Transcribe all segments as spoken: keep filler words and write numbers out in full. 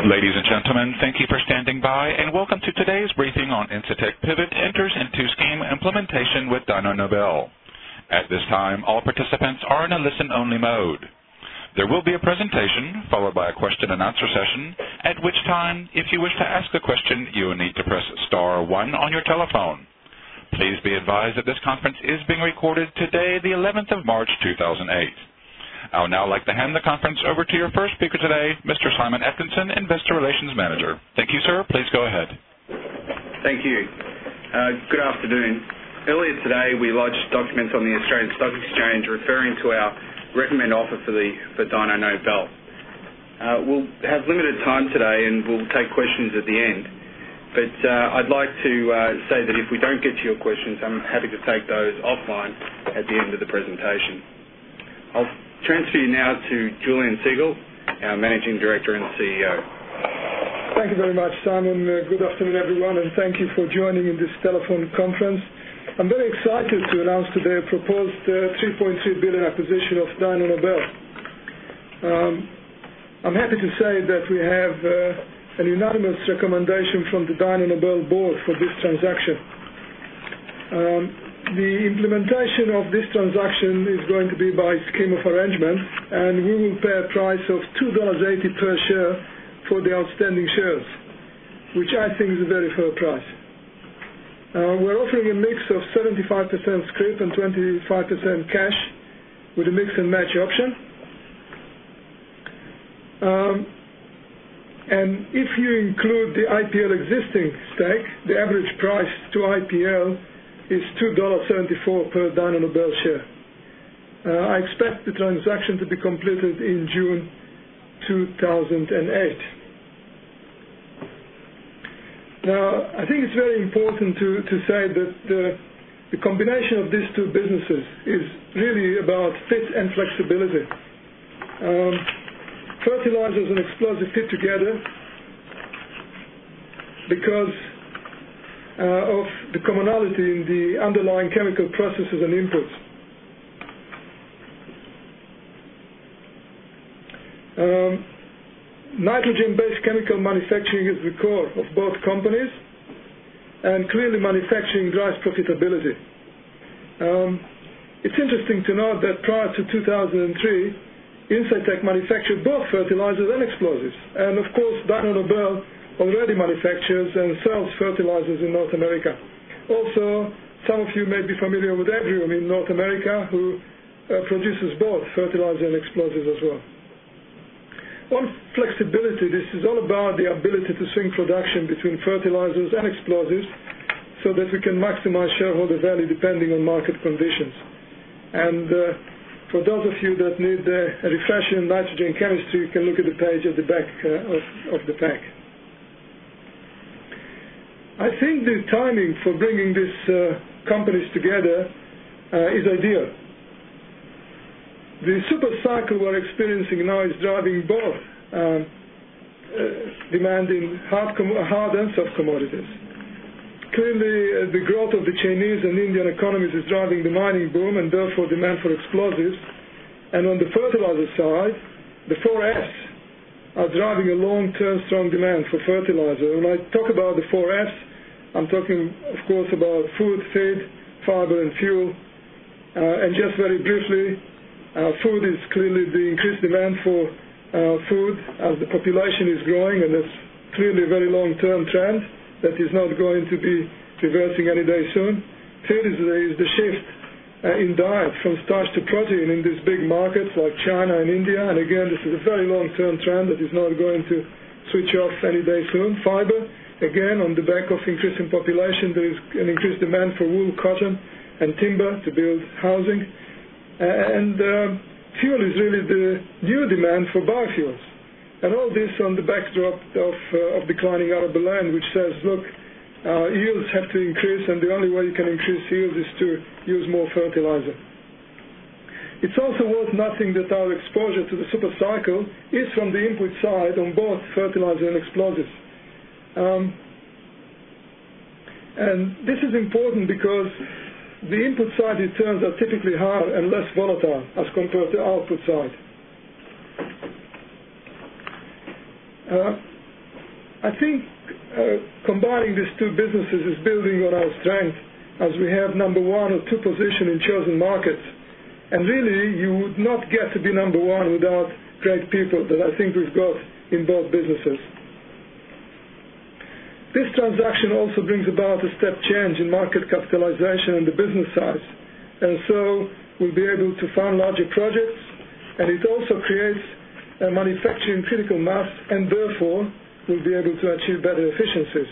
Ladies and gentlemen, thank you for standing by, and welcome to today's briefing on Incitec Pivot enters into scheme implementation with Dyno Nobel. At this time, all participants are in a listen-only mode. There will be a presentation, followed by a question-and-answer session, at which time, if you wish to ask a question, you will need to press star one on your telephone. Please be advised that this conference is being recorded today, the eleventh of March, two thousand eight. I would now like to hand the conference over to your first speaker today, Mister Simon Atkinson, Investor Relations Manager. Thank you, sir. Please go ahead. Thank you. Uh, good afternoon. Earlier today, we lodged documents on the Australian Stock Exchange referring to our recommend offer for the for Dyno Nobel. Uh, we'll have limited time today, and we'll take questions at the end. But uh, I'd like to uh, say that if we don't get to your questions, I'm happy to take those offline at the end of the presentation. I'll transfer you now to Julian Siegel, our Managing Director and C E O. Thank you very much, Simon. Uh, good afternoon, everyone, and thank you for joining in this telephone conference. I'm very excited to announce today a proposed uh, three point three billion dollars acquisition of Dyno Nobel. Um, I'm happy to say that we have uh, an unanimous recommendation from the Dyno Nobel board for this transaction. Um, The implementation of this transaction is going to be by scheme of arrangement, and we will pay a price of two dollars eighty per share for the outstanding shares, which I think is a very fair price. Uh, we're offering a mix of seventy-five percent scrip and twenty-five percent cash with a mix and match option. Um, and if you include the I P L existing stake, the average price to I P L is two dollars seventy-four per Dyno Nobel share. Uh, I expect the transaction to be completed in June two thousand eight. Now, I think it's very important to, to say that the, the combination of these two businesses is really about fit and flexibility. Um, fertilizers and explosives fit together because Uh, of the commonality in the underlying chemical processes and inputs. Um, nitrogen-based chemical manufacturing is the core of both companies, and clearly manufacturing drives profitability. Um, it's interesting to note that prior to two thousand three, Incitec manufactured both fertilizers and explosives, and of course Dyno Nobel already manufactures and sells fertilizers in North America. Also, some of you may be familiar with Agrium in North America, who uh, produces both fertilizer and explosives as well. On flexibility, this is all about the ability to swing production between fertilizers and explosives so that we can maximize shareholder value depending on market conditions. And uh, for those of you that need uh, a refresher in nitrogen chemistry, you can look at the page at the back uh, of, of the pack. I think the timing for bringing these uh, companies together uh, is ideal. The super cycle we're experiencing now is driving both um, uh, demand in hard, hard and soft commodities. Clearly, uh, the growth of the Chinese and Indian economies is driving the mining boom and therefore demand for explosives. And on the fertilizer side, the four F's are driving a long-term strong demand for fertilizer. When I talk about the four F's, I'm talking, of course, about food, feed, fiber, and fuel. Uh, and just very briefly, uh, food is clearly the increased demand for uh, food as the population is growing, and that's clearly a very long-term trend that is not going to be reversing any day soon. Feed is the, is the shift uh, in diet from starch to protein in these big markets like China and India, and again, this is a very long-term trend that is not going to switch off any day soon. Fiber, again, on the back of increasing population, there is an increased demand for wool, cotton, and timber to build housing. And uh, fuel is really the new demand for biofuels. And all this on the backdrop of, uh, of declining arable land, which says, look, uh, yields have to increase, and the only way you can increase yields is to use more fertilizer. It's also worth noting that our exposure to the super cycle is from the input side on both fertilizer and explosives. Um, and this is important because the input side returns are typically higher and less volatile as compared to output side. Uh, I think uh, combining these two businesses is building on our strength, as we have number one or two position in chosen markets. And really, you would not get to be number one without great people that I think we've got in both businesses. This transaction also brings about a step change in market capitalization and the business size. And so we'll be able to fund larger projects, and it also creates a manufacturing critical mass, and therefore we'll be able to achieve better efficiencies.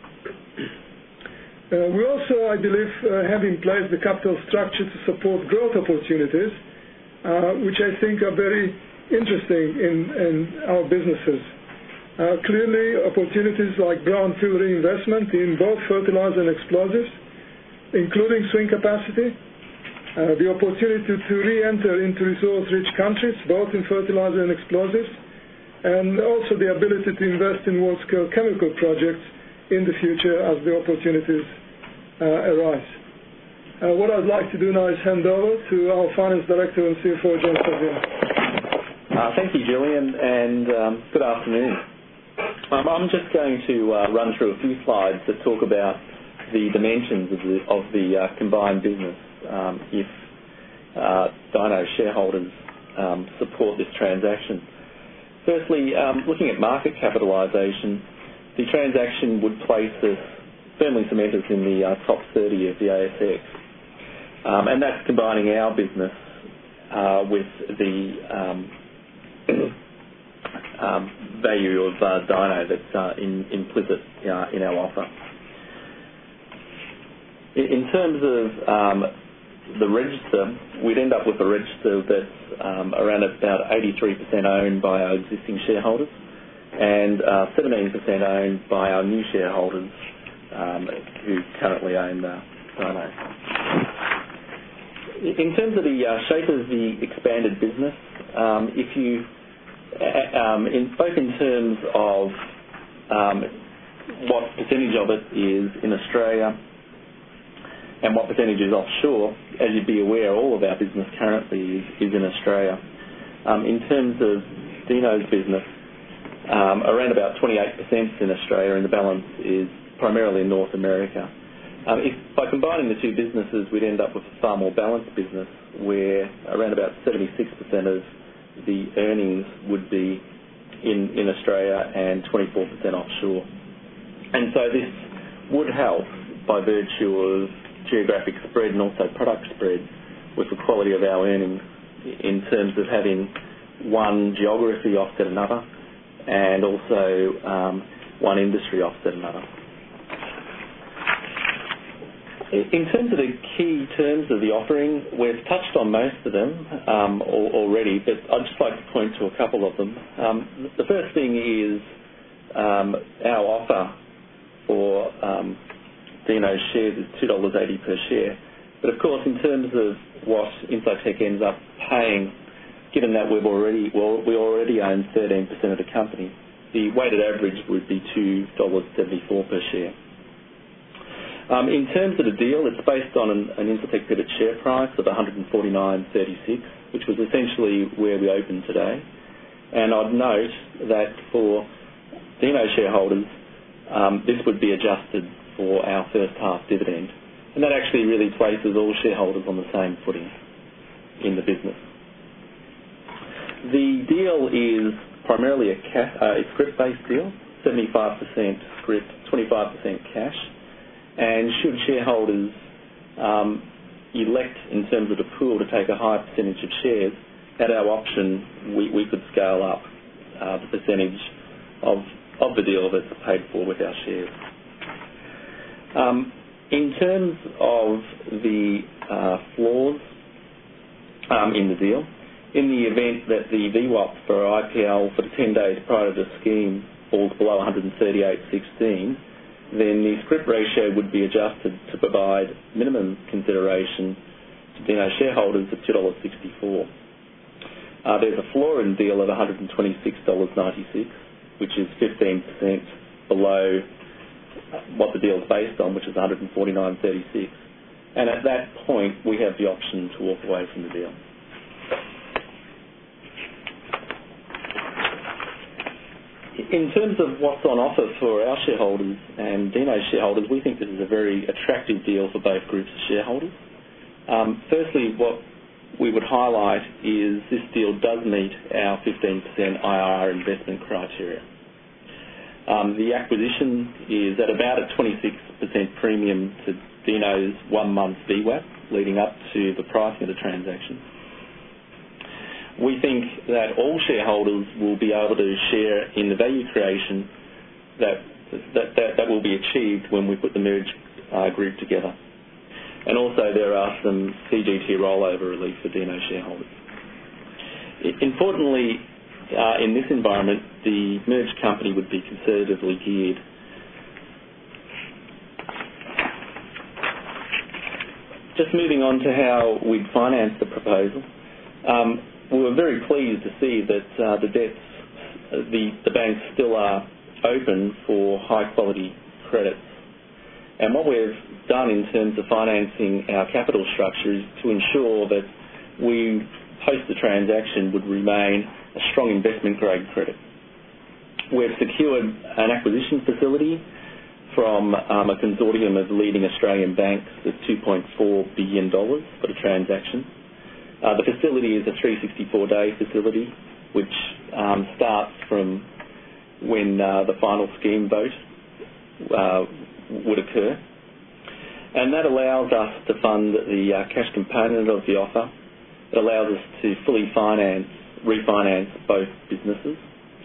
Uh, we also, I believe, uh, have in place the capital structure to support growth opportunities, uh, which I think are very interesting in, in our businesses. Uh, clearly, opportunities like brownfield reinvestment in both fertilizer and explosives, including swing capacity, uh, the opportunity to, to re-enter into resource-rich countries, both in fertilizer and explosives, and also the ability to invest in world-scale chemical projects in the future as the opportunities uh, arise. Uh, what I'd like to do now is hand over to our Finance Director and C F O, John Savino. Uh, thank you, Julian, and um, good afternoon. Um, I'm just going to uh, run through a few slides that talk about the dimensions of the, of the uh, combined business um, if uh, Dyno shareholders um, support this transaction. Firstly, um, looking at market capitalisation, the transaction would place us, firmly cement us in the uh, top thirty of the A S X. Um, and that's combining our business uh, with the um, um, value of uh, Dyno that's uh, in, implicit uh, in our offer. In, in terms of um, the register, we'd end up with a register that's um, around about eighty-three percent owned by our existing shareholders and uh, seventeen percent owned by our new shareholders um, who currently own uh, Dyno. In terms of the uh, shape of the expanded business, um, if you, uh, um, in, both in terms of um, what percentage of it is in Australia and what percentage is offshore, as you'd be aware, all of our business currently is, is in Australia. Um, in terms of Dino's business, um, around about twenty-eight percent is in Australia and the balance is primarily in North America. Um, if, by combining the two businesses, we'd end up with a far more balanced business where around about seventy-six percent of the earnings would be in, in Australia and twenty-four percent offshore. And so this would help by virtue of geographic spread and also product spread with the quality of our earnings in terms of having one geography offset another and also um, one industry offset another. In terms of the key terms of the offering, we've touched on most of them um, already, but I'd just like to point to a couple of them. Um, the first thing is um, our offer for um, Dino's shares is two dollars eighty per share. But of course, in terms of what Incitec ends up paying, given that we've already well, we already own thirteen percent of the company, the weighted average would be two dollars seventy-four per share. Um, in terms of the deal, it's based on an, an Incitec Pivot share price of one hundred forty-nine thirty-six, which was essentially where we opened today. And I'd note that for Dino shareholders, um, this would be adjusted for our first half dividend. And that actually really places all shareholders on the same footing in the business. The deal is primarily a, ca- uh, a scrip-based deal, seventy-five percent scrip, twenty-five percent cash. And should shareholders um, elect in terms of the pool to take a high percentage of shares, at our option we, we could scale up uh, the percentage of, of the deal that's paid for with our shares. Um, in terms of the uh, floors um, in the deal, in the event that the V WAP for I P L for the ten days prior to the scheme falls below one hundred thirty-eight sixteen, then the scrip ratio would be adjusted to provide minimum consideration to Dino shareholders of two dollars sixty-four. Uh, there's a floor in the deal of one hundred twenty-six dollars ninety-six, which is fifteen percent below what the deal is based on, which is one hundred forty-nine thirty-six. And at that point, we have the option to walk away from the deal. in terms of what's on offer for our shareholders and Dino's shareholders, we think this is a very attractive deal for both groups of shareholders. Um, firstly, what we would highlight is this deal does meet our fifteen percent I R R investment criteria. Um, the acquisition is at about a twenty-six percent premium to Dino's one-month V WAP leading up to the pricing of the transaction. We think that all shareholders will be able to share in the value creation that that, that, that will be achieved when we put the merged uh, group together. And also there are some C G T rollover relief for Dino shareholders. Importantly, uh, in this environment, the merged company would be conservatively geared. Just moving on to how we'd finance the proposal. Um, we were very pleased to see that uh, the debts, uh, the, the banks still are open for high quality credits. And what we've done in terms of financing our capital structure is to ensure that we, post the transaction, would remain a strong investment grade credit. We've secured an acquisition facility from um, a consortium of leading Australian banks of two point four billion dollars for the transaction. Uh, the facility is a three hundred sixty-four day facility, which um, starts from when uh, the final scheme vote uh, would occur. And that allows us to fund the uh, cash component of the offer. It allows us to fully finance, refinance both businesses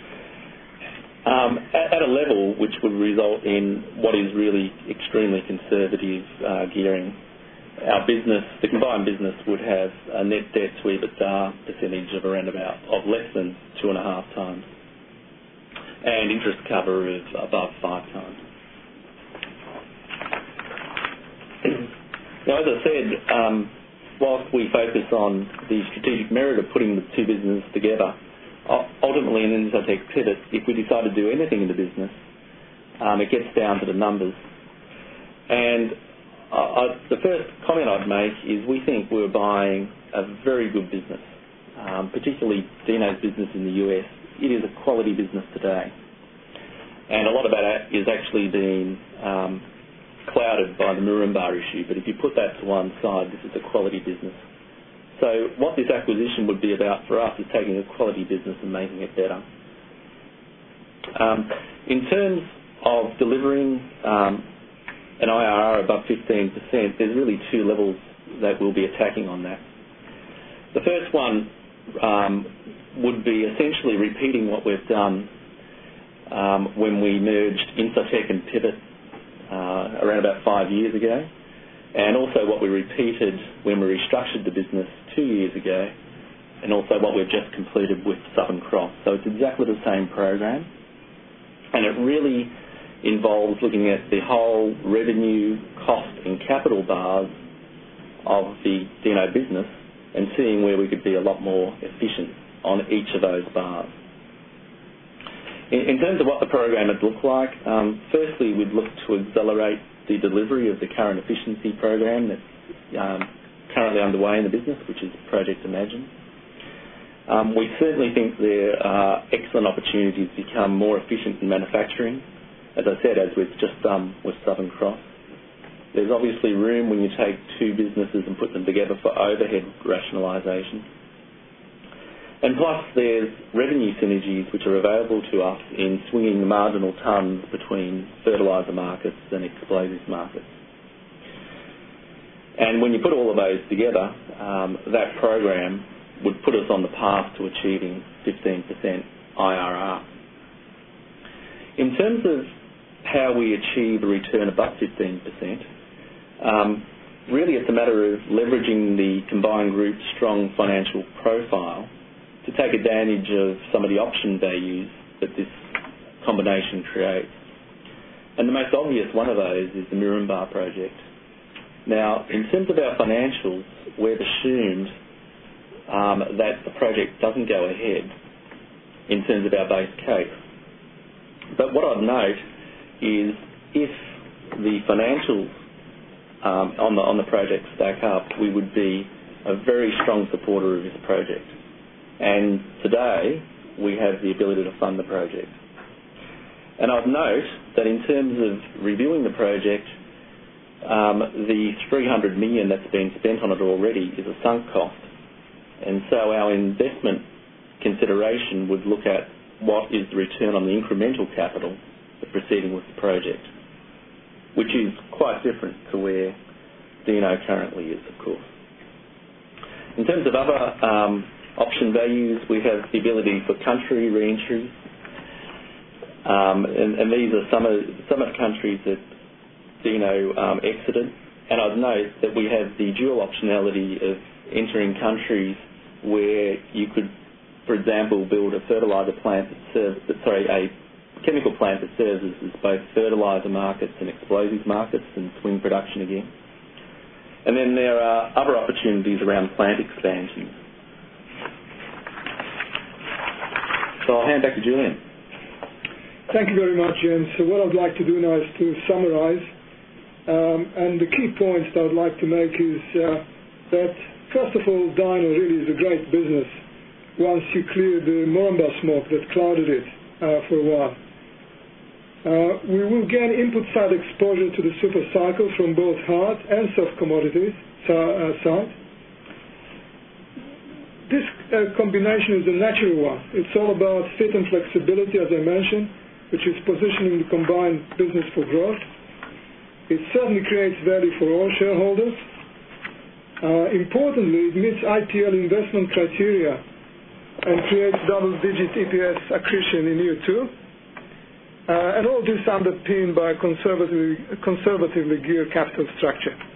um, at, at a level which would result in what is really extremely conservative uh, gearing. Our business, the combined business, would have a net debt to EBITDA percentage of around about of less than two and a half times, and interest cover of above five times. Now, as I said, um, whilst we focus on the strategic merit of putting the two businesses together, ultimately in Incitec Pivot, if we decide to do anything in the business, um, it gets down to the numbers. And uh, I, the first comment I'd make is we think we're buying a very good business, um, particularly Dino's business in the U S. It is a quality business today. And a lot of that is actually being um, clouded by the Moranbah issue, but if you put that to one side, this is a quality business. So what this acquisition would be about for us is taking a quality business and making it better. Um, in terms of delivering um, an I R R above fifteen percent, there's really two levels that we'll be attacking on that. The first one um, would be essentially repeating what we've done um, when we merged Incitec and Pivot Uh, around about five years ago, and also what we repeated when we restructured the business two years ago, and also what we've just completed with Southern Cross. So it's exactly the same program, and it really involves looking at the whole revenue, cost and capital bars of the Dino business and seeing where we could be a lot more efficient on each of those bars. In terms of what the program would look like, um, firstly we'd look to accelerate the delivery of the current efficiency program that's um, currently underway in the business, which is Project Imagine. Um, we certainly think there are excellent opportunities to become more efficient in manufacturing, as I said, as we've just done with Southern Cross. There's obviously room when you take two businesses and put them together for overhead rationalisation. And plus there's revenue synergies which are available to us in swinging the marginal tonnes between fertiliser markets and explosives markets. And when you put all of those together, um, that program would put us on the path to achieving fifteen percent I R R. In terms of how we achieve a return above fifteen percent, um, really it's a matter of leveraging the combined group's strong financial profile to take advantage of some of the option values that this combination creates. And the most obvious one of those is the Moranbah project. Now, in terms of our financials, we've assumed um, that the project doesn't go ahead in terms of our base case. But what I'd note is if the financials um, on the on the project stack up, we would be a very strong supporter of this project. And today, we have the ability to fund the project. And I'd note that in terms of reviewing the project, um, the three hundred million dollars that's been spent on it already is a sunk cost. And so our investment consideration would look at what is the return on the incremental capital of proceeding with the project, which is quite different to where Dino currently is, of course. In terms of other um, option values, we have the ability for country re-entry, um, and, and these are some of, some of the countries that Dino um, exited. And I'd note that we have the dual optionality of entering countries where you could, for example, build a fertiliser plant that serves, sorry, a chemical plant that serves as both fertiliser markets and explosives markets and swing production again. And then there are other opportunities around plant expansion. So I'll hand back to Julian. Thank you very much, James. So what I'd like to do now is to summarise. Um, and the key points that I'd like to make is uh, that, first of all, Dyno really is a great business once you clear the Moranbah smoke that clouded it uh, for a while. Uh, we will gain input side exposure to the super cycle from both hard and soft commodities uh, side. This uh, combination is a natural one. It's all about fit and flexibility, as I mentioned, which is positioning the combined business for growth. It certainly creates value for all shareholders. Uh, importantly, it meets I P L investment criteria and creates double-digit E P S accretion in year two. Uh, and all this underpinned by a conservatively, conservatively geared capital structure.